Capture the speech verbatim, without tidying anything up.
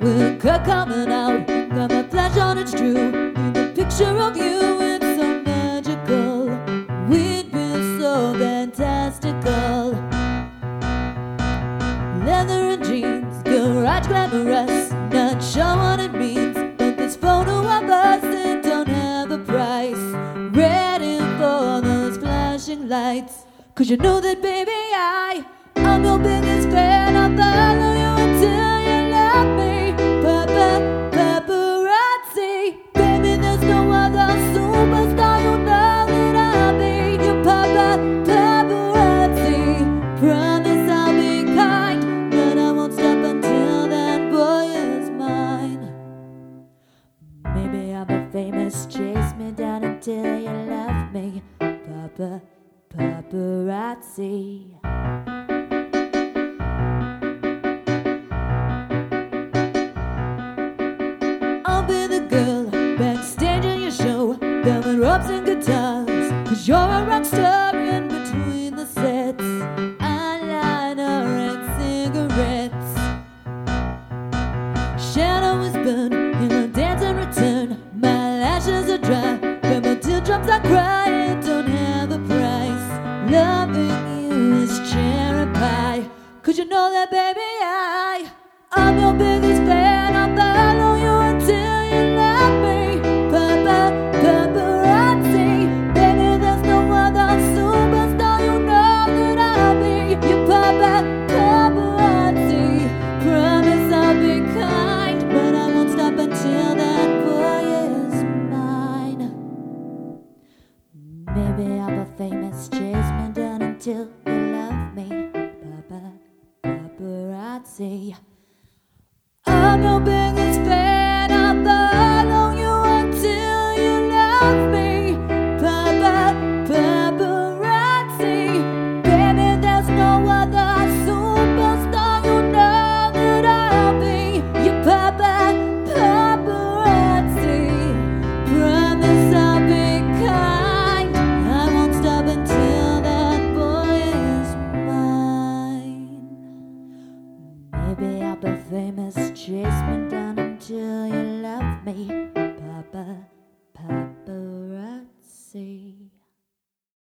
with cut coming out. Got my flash on, it's true. In the picture of you, it's so magical. We'd been so fantastical. Leather and jeans, garage glamorous. Not sure what it means, but this photo of us, it don't have a price. Ready for those flashing lights. Cause you know that, baby, I, I'm your biggest fan. I'll follow you until you love me. Papa, paparazzi. Baby, there's no other superstar. You know that I'll be your papa, paparazzi. Promise I'll be kind, but I won't stop until that boy is mine. Maybe I'm a famous, chase me down until you love me. Papa, paparazzi. I'll be the girl backstage in your show, velvet ropes and guitars. Cause you're a rock star in between the sets. Eyeliner and cigarettes. Shadow is burned, you'll dance and return. My lashes are dry, but my teardrops I cry. Don't have a price. Loving you is cherry pie. Cause you know that, baby, I, I'm your biggest fan. I'll follow you until you love me. Papa, paparazzi. Baby, there's no other superstar. You know that I'll be your papa, paparazzi. Promise I'll be kind, but I won't stop until that boy is mine. Maybe I'll be famous, chase me down until you love me. Papa, paparazzi. I'm your biggest fan. I'll follow you until you love me. Papa, paparazzi. Baby, there's no other superstar. You know that I'll be your papa, paparazzi. Promise I'll be kind. I won't stop until that boy is mine. Maybe I'll be famous, chase me down until you love me, Papa.